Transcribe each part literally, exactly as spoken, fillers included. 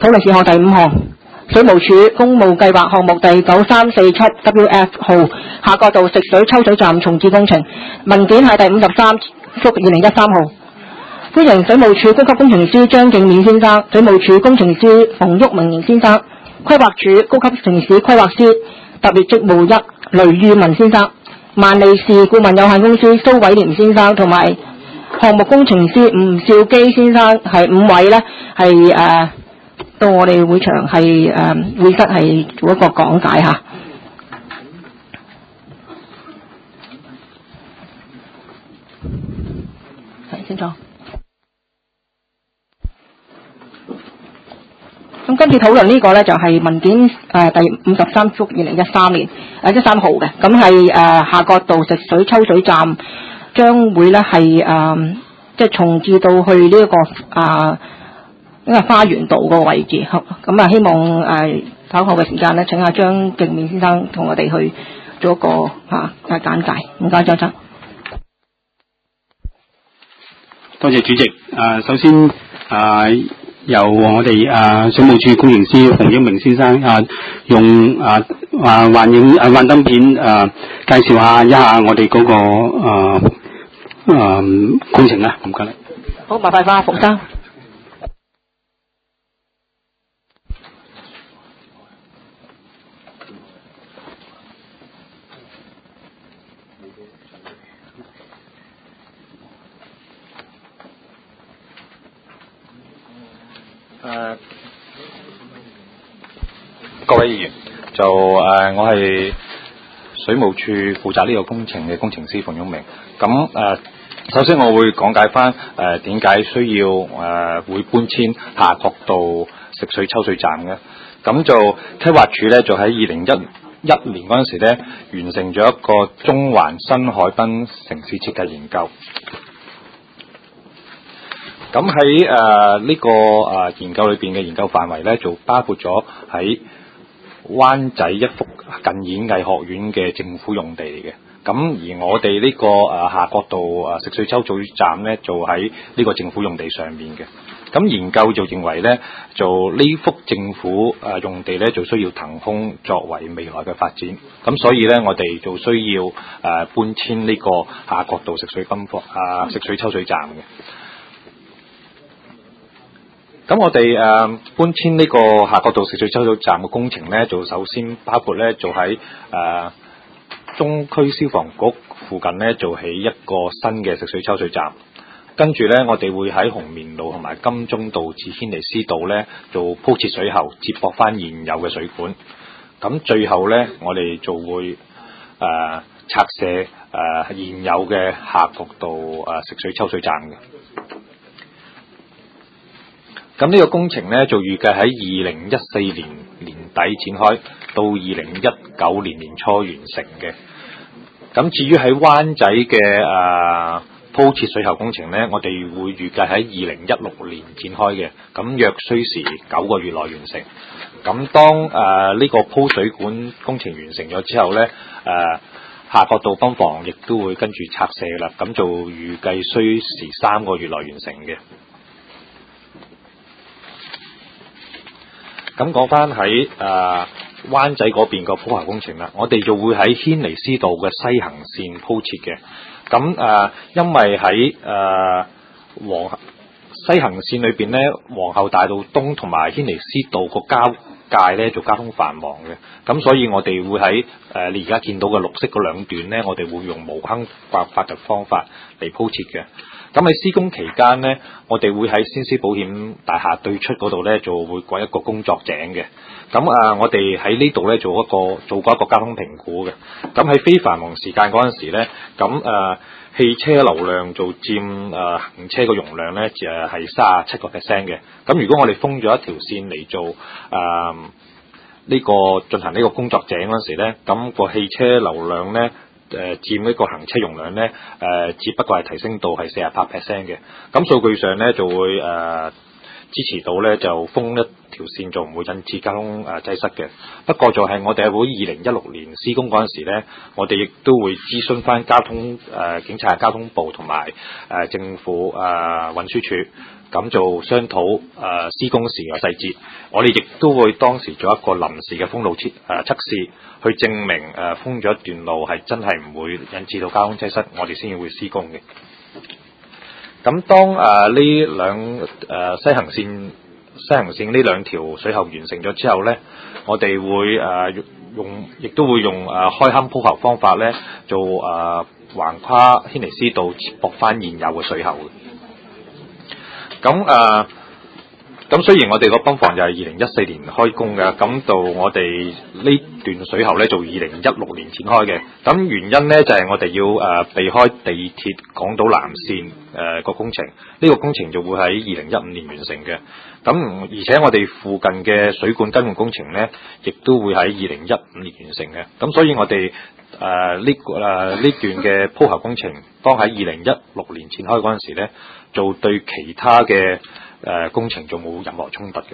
討論事項第五項，水務署公務計劃項目第九三四七 W F 號夏慤道食水抽水站重置工程，文件係第五十三幅二零一三號。歡迎水務署高級工程師張敬勉先生、水務署工程師馮旭明先生、規劃署高級城市規劃師特別職務一雷裕文先生、萬利士顧問有限公司蘇偉廉先生同埋項目工程師吳兆基先生，係五位呢係誒、呃、到我哋會場係誒、呃、會室係做一個講解嚇。係清楚。咁今次討論呢個呢，就係、是、文件誒、呃、第五十三幅二零一三年誒一三號嘅，咁係誒夏慤道食水抽水站將會呢係誒即係重置到去呢、這、一個啊呢、呃、個花園道個位置，咁啊希望誒稍後嘅時間呢，請阿張敬勉先生同我哋去做一個嚇誒簡介。唔該，張生。 多謝主席。誒、呃，首先誒。呃由我哋啊水務署工程師馮英明先生啊用啊啊幻影啊幻燈片啊介紹下一下我哋嗰、那個啊啊工程啦，唔該啦。 好，麻煩翻馮生。 誒，各位議員，就誒、呃，我係水務署負責呢個工程嘅工程師馮永明。咁誒、呃，首先我會講解翻誒點解需要誒、呃、會搬遷夏慤道食水抽水站嘅。咁就規劃署咧，就喺二零一一年嗰陣時咧，完成咗一個中環新海濱城市設計研究。咁喺誒呢個誒、呃、研究裏邊嘅研究範圍咧，就包括咗喺灣仔一幅近演藝學院嘅政府用地嚟嘅。咁而我哋呢、這個誒、呃、夏慤道誒食水抽水站咧，就喺呢個政府用地上面嘅。咁研究就認為咧，就呢幅政府誒、呃、用地咧，就需要騰空作為未來嘅發展。咁所以咧，我哋就需要誒、呃、搬遷呢個夏慤道食水泵房啊食水抽水站嘅。咁我哋誒、呃、搬遷呢個夏慤道食水抽水站嘅工程咧，就首先包括咧，就喺誒、呃、中區消防局附近咧，做起一個新嘅食水抽水站。跟住咧，我哋會喺紅棉路同埋金鐘道至軒尼詩道咧，做鋪設水喉，接駁翻現有嘅水管。咁最後咧，我哋就會誒、呃、拆卸誒、呃、現有嘅夏慤道誒食水抽水站嘅。咁呢個工程咧，就預計喺二零一四年年底展開，到二零一九年年初完成嘅。咁至於喺灣仔嘅誒鋪設水喉工程咧，我哋會預計喺二零一六年展開嘅，咁約需時九個月內完成。咁當誒呢、呃這個鋪水管工程完成咗之後咧，誒、呃、夏慤道泵房亦都會跟住拆卸啦，咁就預計需時三個月內完成嘅。咁講翻喺誒灣仔嗰邊個鋪喉工程啦，我哋就會喺軒尼詩道嘅西行線鋪設嘅。咁誒、呃，因為喺誒、呃、皇西行線裏邊咧，皇后大道東同埋軒尼詩道個交界咧，就交通繁忙嘅。咁所以我哋會喺誒、呃、你而家見到嘅綠色嗰兩段咧，我哋會用無坑挖法嘅方法嚟鋪設嘅。咁喺施工期間呢，我哋會喺先施保險大廈對出嗰度呢，就會掘一個工作井嘅。咁啊、呃，我哋喺呢度呢，做一個做過一個交通評估嘅。咁喺非繁忙時間嗰陣時呢，咁誒、呃、汽車流量就佔誒、呃、行車嘅容量呢，就係三十七個 percent 嘅。咁如果我哋封咗一條線嚟做誒呢、呃這個進行呢個工作井嗰陣時呢，咁、那個汽車流量呢，誒、呃、佔呢個行車容量咧，誒、呃、只不過係提升到係四十八 percent 嘅。咁數據上咧就會誒、呃、 支持到咧就封一條線，就唔會引致交通誒擠塞嘅。不過就係我哋喺會二零一六年施工嗰陣時咧，我哋亦都會諮詢翻交通誒、呃、警察交通部同埋誒政府誒、呃、運輸署。咁做商討誒、呃、施工時嘅細節，我哋亦都會當時做一個臨時嘅封路測誒測試，去證明誒、呃、封咗一段路係真係唔會引致到交通擠塞，我哋先至會施工嘅。咁當誒呢兩誒西行線西行線呢兩條水喉完成咗之後咧，我哋會誒、呃、用亦都會用誒、呃、開坑鋪喉方法咧，做誒、呃、橫跨軒尼詩道接駁翻現有嘅水喉。咁誒，咁、呃、雖然我哋個泵房就係二零一四年開工嘅，咁到我哋呢段水喉咧就二零一六年展開嘅。咁原因咧就係、是、我哋要誒、呃、避開地鐵港島南線誒個、呃、工程，呢、這個工程就會喺二零一五年完成嘅。咁而且我哋附近嘅水管更換工程咧，亦都會喺二零一五年完成嘅。咁所以我哋誒呢個誒呢段嘅鋪喉工程，當喺二零一六年展開嗰陣時咧，就對其他嘅誒、呃、工程就冇任何衝突嘅。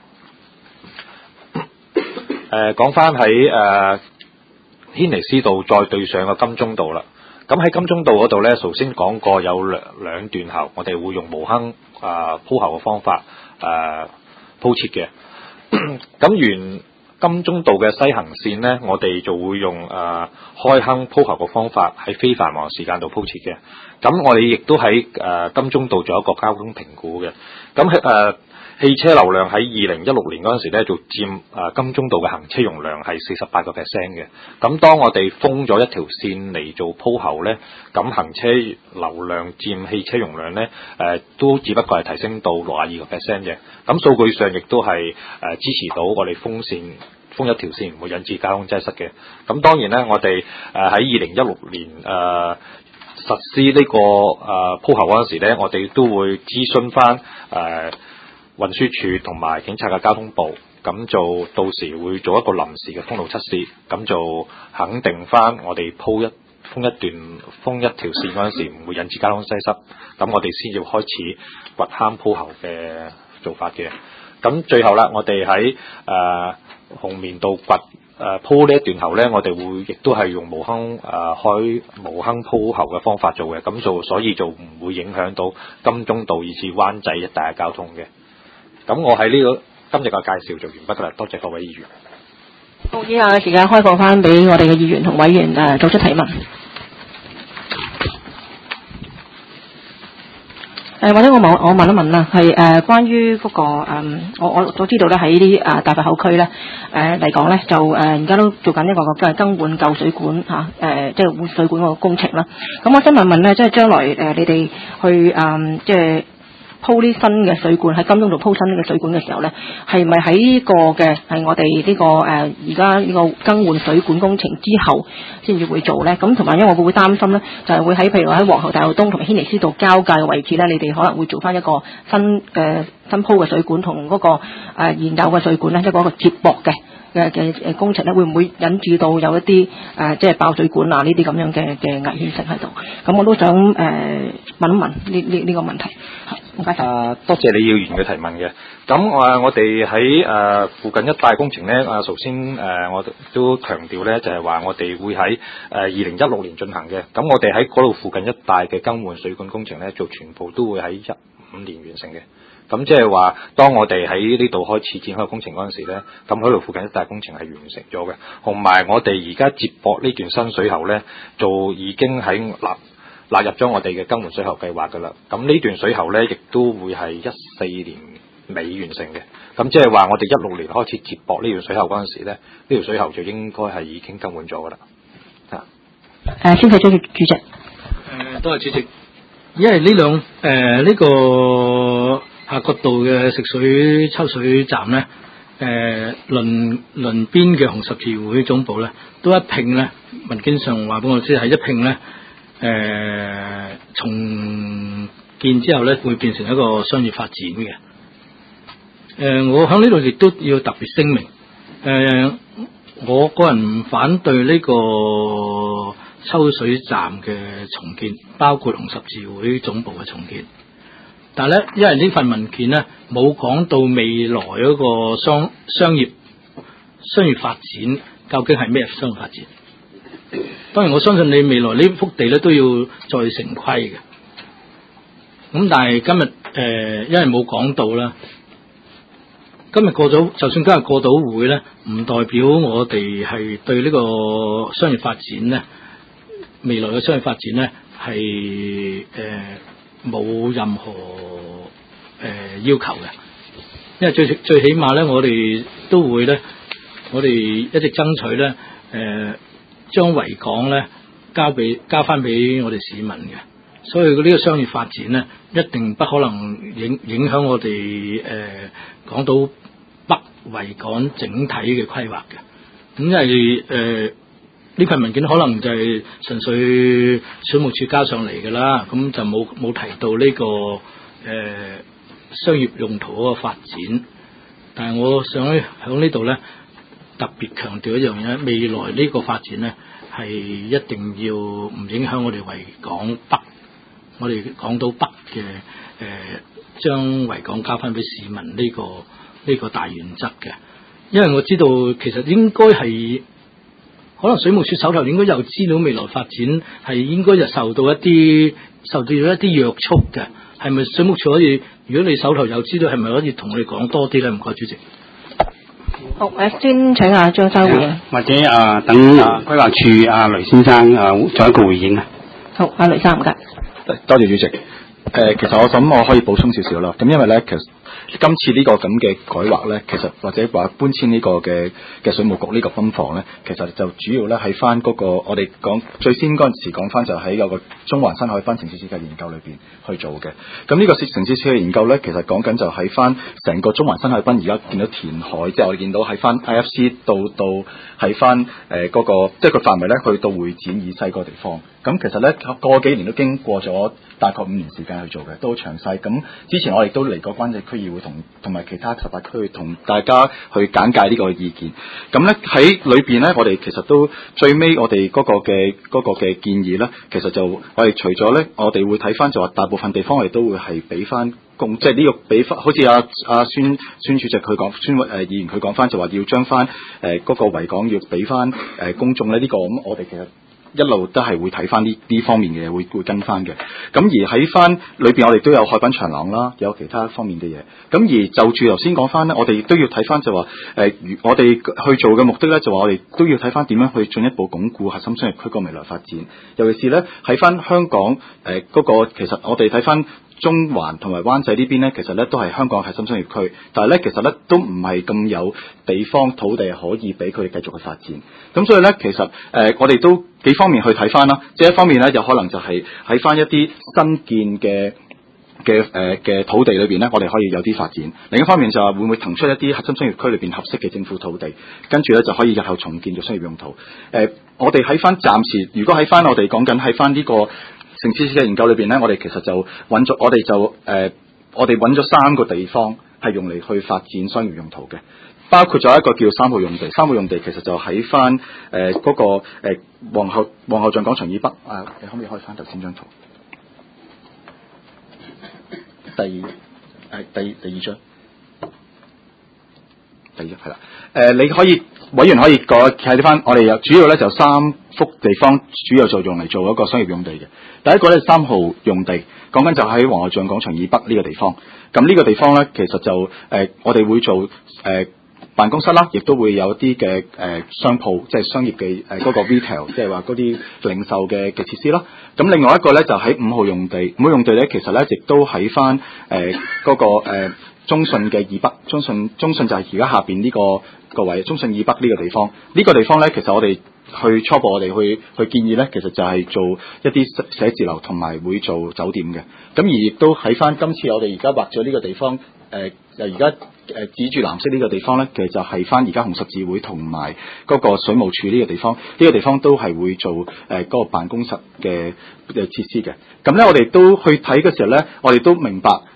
誒講翻喺誒軒尼詩道再對上嘅金鐘道啦。咁喺金鐘道嗰度咧，頭先講過有兩兩段喉，我哋會用無坑啊鋪喉嘅方法誒、呃、鋪設嘅。咁原金鐘道嘅西行線咧，我哋就會用誒、呃、開坑鋪喉嘅方法喺非繁忙時間度鋪設嘅。咁我哋亦都喺誒、呃、金鐘道做一個交通評估嘅。咁喺誒汽車流量喺二零一六年嗰陣時咧，就佔誒、呃、金鐘道嘅行車容量係四十八個 percent 嘅。咁當我哋封咗一條線嚟做鋪喉咧，咁行車流量佔汽車容量咧誒、呃、都只不過係提升到六十二個 percent 嘅。咁數據上亦都係誒、呃、支持到我哋封線封一條線唔會引致交通擠塞嘅。咁當然咧，我哋誒喺二零一六年誒、呃實施呢、這個誒、呃、鋪喉嗰陣時咧，我哋都會諮詢翻誒運輸署同埋警察嘅交通部，咁就到時會做一個臨時嘅封路測試，咁就肯定翻我哋鋪一封一段封一條線嗰陣時唔會引致交通擠塞，咁我哋先要開始掘坑鋪喉嘅做法嘅。咁最後啦，我哋喺誒紅棉道掘誒鋪呢一段喉咧，我哋會亦都係用無坑誒、呃、開無坑鋪喉嘅方法做嘅，咁就所以就唔會影響到金鐘道以至灣仔一帶嘅交通嘅。咁我喺呢、這個今日嘅介紹就完畢啦，多謝各位議員。 好，以下嘅時間開放翻俾我哋嘅議員同委員誒作出提問。誒或者我問我問一問啦，係誒、呃、關於嗰、那個、呃、我我都知道咧喺啲誒大佛口區咧誒嚟講咧就誒而家都做緊一個即係更換舊水管嚇誒即係換水管嗰個工程啦。咁我想問問咧，即係將來誒、呃、你哋去誒、呃、即係鋪啲新嘅水管喺金鐘度鋪新嘅水管嘅時候咧，係咪喺呢個嘅係我哋呢、這個誒而家呢個更換水管工程之後先至會做咧？咁同埋因為我會會擔心咧，就係、是、會喺譬如話喺皇后大道東同埋軒尼詩道交界嘅位置咧，你哋可能會做翻一個新嘅新鋪嘅水管同嗰、那個誒、呃、現有嘅水管咧，即係嗰個接駁嘅嘅嘅誒工程咧，會唔會引致到有一啲誒、呃、即係爆水管啊呢啲咁樣嘅嘅危險性喺度？咁我都想誒、呃、問一問呢呢呢個問題。唔該晒。 啊，多謝李議員嘅提問嘅。咁啊、呃，我哋喺誒附近一帶工程咧，啊，首先誒、呃、我都強調咧，就係、是、話我哋會喺誒二零一六年進行嘅。咁我哋喺嗰度附近一帶嘅更換水管工程咧，就全部都會喺一五年完成嘅。咁即係話，當我哋喺呢度開始展開工程嗰陣時咧，咁嗰度附近一帶工程係完成咗嘅。同埋我哋而家接駁呢段新水喉咧，就已經喺納納入咗我哋嘅更換水喉計劃㗎啦。咁呢段水喉咧，亦都會係一四年尾完成嘅。咁即係話，我哋一六年開始接駁呢段水喉嗰陣時咧，呢條水喉就應該係已經更換咗㗎啦。啊， 誒，先睇主席主席。誒、 呃，多謝主席。因為呢兩誒呢個夏慤道嘅食水抽水站咧，誒鄰鄰邊嘅紅十字會總部咧，都一併咧，文件上話俾我知係一併咧。誒、呃，重建之後咧，會變成一個商業發展嘅。誒、呃，我喺呢度亦都要特別聲明，誒、呃，我個人唔反對呢個抽水站嘅重建，包括紅十字會總部嘅重建。 但係咧，因為呢份文件咧冇講到未來嗰個商商業商業發展究竟係咩商業發展。當然我相信你未來呢幅地咧都要再成規嘅。咁但係今日誒、呃，因為冇講到啦。今日過咗，就算今日過到會咧，唔代表我哋係對呢個商業發展咧，未來嘅商業發展咧係誒冇任何誒、呃、要求嘅。因為最最起碼咧，我哋都會咧，我哋一直爭取咧，誒、呃、將維港咧交俾交翻俾我哋市民嘅。所以呢個商業發展咧，一定不可能影影響我哋誒港島北維港整體嘅規劃嘅。咁因為誒呢份文件可能就係純粹水務署交上嚟嘅啦，咁就冇冇提到呢、這個誒、呃、商業用途嗰個發展。但係我想喺呢度咧特別強調一樣嘢，未來呢個發展咧係一定要唔影響我哋維港北。我哋港島北嘅誒、呃，將維港交翻俾市民呢、這個呢、這個大原則嘅，因為我知道其實應該係可能水務署手頭應該有資料，未來發展係應該就受到一啲受到一啲約束嘅，係咪水務署可以？如果你手頭有資料，係咪可以同我哋講多啲咧？唔該，主席。 好，誒先請阿張生回應， 或者啊等啊規劃處阿雷先生啊做一個回應啊。 好，阿雷生唔該。 多謝主席。誒、呃，其實我諗我可以補充少少啦。咁因為咧，其實今次呢個咁嘅改劃咧，其實或者話搬遷呢個嘅嘅水務局呢個分房咧，其實就主要咧喺翻嗰個我哋講最先嗰陣時講翻就喺有個中環新海濱城市設計研究裏邊去做嘅。咁呢個城市設計研究咧，其實講緊就喺翻成個中環新海濱而家見到填海，即係我哋見到喺翻 I F C 到到喺翻誒嗰個即係個範圍咧，去到會展以西嗰個地方。咁其實咧過幾年都經過咗大概五年時間去做嘅，都好詳細。咁之前我哋都嚟過關仔區議會同同埋其他十八區同大家去簡介呢個意見。咁咧喺裏邊咧，我哋其實都最尾我哋嗰個嘅嗰個嘅建議咧，其實就我哋除咗咧，我哋會睇翻就話大部分地方我哋都會係俾翻公，即係呢個俾翻，好似阿阿孫孫主席佢講，孫誒議員佢講翻就話要將翻誒嗰個維港要俾翻誒公眾咧，呢個咁我哋其實一路都係會睇翻呢呢方面嘅嘢，會會跟翻嘅。咁而喺翻裏邊，我哋都有海濱長廊啦，有其他方面嘅嘢。咁而就住頭先講翻咧，我哋都要睇翻就話誒、呃，我哋去做嘅目的咧，就話我哋都要睇翻點樣去進一步鞏固核心商業區個未來發展。尤其是咧喺翻香港誒嗰、呃那個，其實我哋睇翻中環同埋灣仔呢邊咧，其實咧都係香港核心商業區，但係咧其實咧都唔係咁有地方土地可以俾佢哋繼續去發展。咁所以咧，其實誒、呃、我哋都幾方面去睇翻啦，即係一方面咧，有可能就係喺翻一啲新建嘅嘅誒嘅土地裏邊咧，我哋可以有啲發展。另一方面就係會唔會騰出一啲核心商業區裏邊合適嘅政府土地，跟住咧就可以日後重建做商業用途。誒、呃，我哋喺翻暫時，如果喺翻我哋講緊喺翻呢個城市設計研究裏邊咧，我哋其實就揾咗，我哋就誒、呃，我哋揾咗三個地方係用嚟去發展商業用途嘅。包括咗一個叫三號用地，三號用地其實就喺翻誒嗰個誒、呃、皇后皇后像廣場以北啊，你可唔可以開翻頭先張圖？第二誒、呃、第第二張，第二張係啦。誒、呃，你可以委員可以個睇翻，我哋有主要咧就三幅地方，主要就用嚟做一個商業用地嘅。第一個咧三號用地，講緊就喺皇后像廣場以北呢個地方。咁呢個地方咧，其實就誒、呃、我哋會做誒。呃辦公室啦，亦都會有啲嘅誒商鋪，即係商業嘅誒嗰個 retail，即係話嗰啲零售嘅嘅設施啦。咁另外一個咧就喺五號用地，五號用地咧其實咧亦都喺翻誒嗰個誒、呃、中信嘅以北，中信中信就係而家下邊呢、這個個位，中信以北呢個地方。呢、這個地方咧其實我哋去初步我哋去去建議咧，其實就係做一啲寫字樓同埋會做酒店嘅。咁而亦都喺翻今次我哋而家畫咗呢個地方。誒就而家誒指住藍色呢個地方咧，其實就係翻而家紅十字會同埋嗰個水務署呢個地方，呢、這個地方都係會做誒嗰、呃那個辦公室嘅嘅設施嘅。咁咧，我哋都去睇嘅時候咧，我哋都明白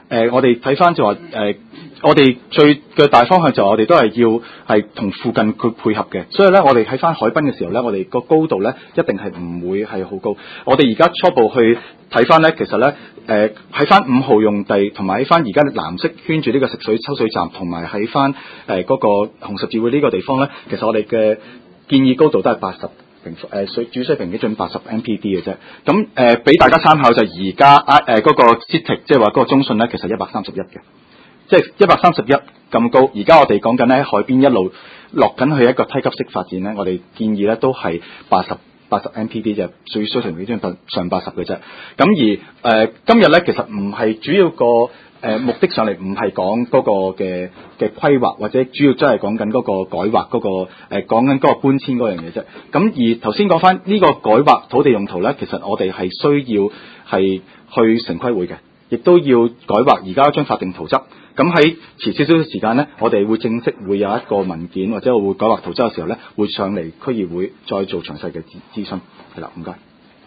呃、我哋睇翻就話誒、呃，我哋最嘅大方向就我哋都係要係同附近佢配合嘅，所以咧我哋喺翻海濱嘅時候咧，我哋個高度咧一定係唔會係好高。我哋而家初步去睇翻咧，其實咧誒喺翻五號用地，同埋喺翻而家藍色圈住呢個食水抽水站，同埋喺翻誒嗰個紅十字會呢個地方咧，其實我哋嘅建議高度都係八十平誒水主水平基準八十 M P D 嘅啫。咁誒俾大家參考就而家啊誒嗰個 CITIC 即係話嗰個中信咧，其實一百三十一嘅。即係一百三十一咁高，而家我哋講緊咧喺海邊一路落緊去一個梯級式發展咧，我哋建議咧都係八十八十 M P D 就屬於水平基準上八十嘅啫。咁而誒、呃、今日咧其實唔係主要個誒、呃、目的上嚟，唔係講嗰個嘅嘅規劃，或者主要真係講緊嗰個改劃嗰、嗰個誒講緊嗰個搬遷嗰樣嘢啫。咁而頭先講翻呢個改劃土地用途咧，其實我哋係需要係去城規會嘅，亦都要改劃而家一張法定圖則。咁喺遲少少嘅時間咧，我哋會正式會有一個文件，或者我會改劃圖則嘅時候咧，會上嚟區議會再做詳細嘅諮詢。係啦，唔該。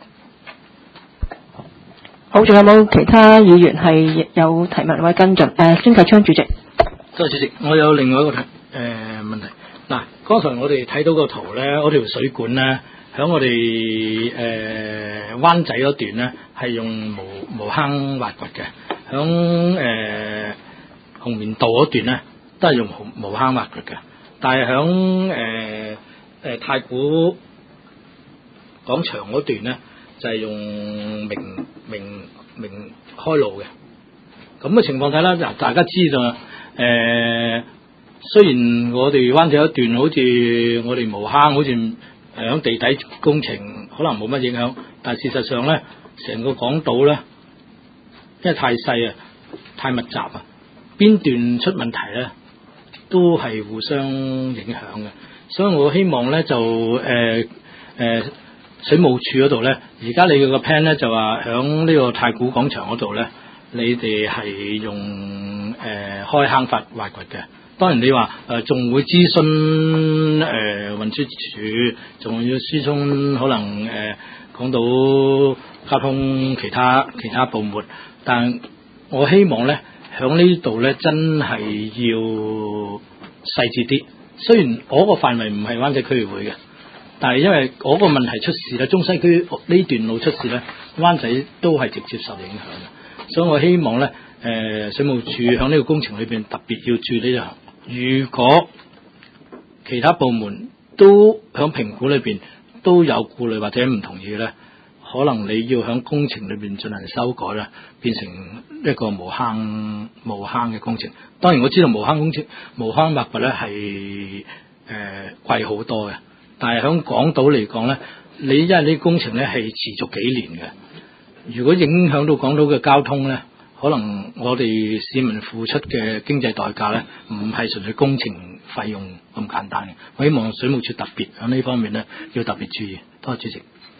好，仲有冇其他議員係有提問或者跟進？誒、呃，孫繼昌主席。 多謝主席，我有另外一個題誒、呃、問題。嗱，剛才我哋睇到個圖咧，嗰條水管咧，喺我哋誒、呃、灣仔嗰段咧，係用無無坑挖掘嘅，響誒。呃紅棉道嗰段咧都係用無坑挖掘嘅，但係響誒誒太古廣場嗰段咧就係、是、用明明明開路嘅。咁嘅情況睇啦，嗱大家知道誒、呃，雖然我哋灣仔一段好似我哋無坑，好似誒響地底工程可能冇乜影響，但係事實上咧，成個港島咧，因為太細啊，太密集啊。邊段出問題咧，都係互相影響嘅，所以我希望咧就誒誒、呃呃、水務署嗰度咧，而家你個 plan 咧就話響呢個太古廣場嗰度咧，你哋係用誒、呃、開坑法挖掘嘅。當然你話誒仲會諮詢誒運輸署，仲要諮詢可能誒講到交通其他其他部門，但我希望咧。響呢度咧，真係要細緻啲。雖然嗰個範圍唔係灣仔區議會嘅，但係因為嗰個問題出事咧，中西區呢段路出事咧，灣仔都係直接受影響嘅。所以我希望咧，誒、呃、水務署響呢個工程裏邊特別要注意呢樣。如果其他部門都響評估裏邊都有顧慮或者唔同意咧，可能你要喺工程裏邊進行修改啦，變成一個無坑無坑嘅工程。當然我知道無坑工程、無坑挖掘咧係誒貴好多嘅，但係喺港島嚟講咧，你因為呢工程咧係持續幾年嘅，如果影響到港島嘅交通咧，可能我哋市民付出嘅經濟代價咧，唔係純粹工程費用咁簡單嘅。我希望水務署特別喺呢方面咧要特別注意。多謝主席。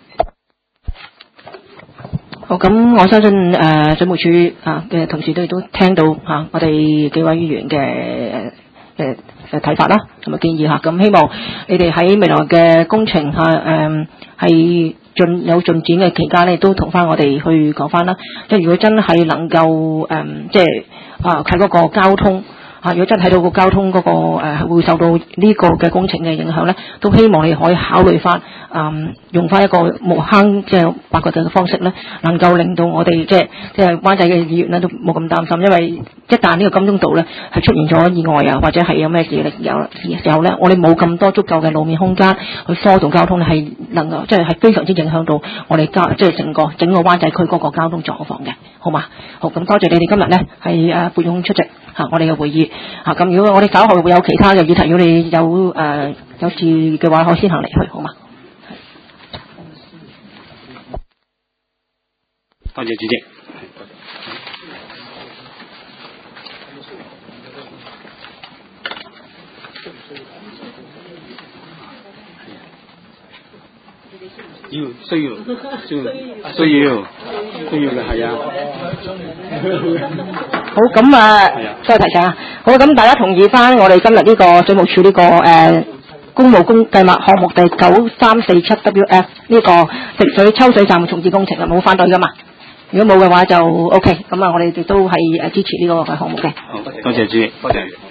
好，咁我相信誒、呃、水務署啊嘅同事都都聽到嚇、啊、我哋幾位議員嘅誒誒睇法啦，同埋建議嚇。咁、啊、希望你哋喺未來嘅工程嚇誒係進有進展嘅期間咧，都同翻我哋去講翻啦。即係如果真係能夠誒、嗯，即係啊睇嗰個交通。啊！如果真係睇到個交通嗰、那個誒、呃、會受到呢個嘅工程嘅影響咧，都希望你可以考慮翻，嗯，用翻一個無坑即係挖掘嘅方式咧，能夠令到我哋即係即係灣仔嘅議員咧都冇咁擔心，因為一旦呢個金鐘道咧係出現咗意外啊，或者係有咩事咧有時候咧，我哋冇咁多足夠嘅路面空間去疏導交通咧，係能夠即係係非常之影響到我哋交即係整個整個灣仔區嗰個交通狀況嘅，好嘛？好，咁多謝你哋今日咧係誒撥空出席。嚇、啊！我哋嘅會議嚇，咁、啊、如果我哋稍後會有其他嘅議題，如果你有誒、呃、有事嘅話，可以先行離去，好嘛？ 多謝主席。要需要需要需要需要嘅係啊。 好，咁啊，多謝提醒啊。好，咁大家同意翻我哋今日呢個水務署呢、這個誒、呃、公務工計劃項目第九三四七 W F 呢個食水抽水站重置工程啊，冇反對噶嘛？ 如果冇嘅話就 OK，咁啊我哋亦都係誒支持呢個嘅項目嘅。 好，多謝主席，多謝。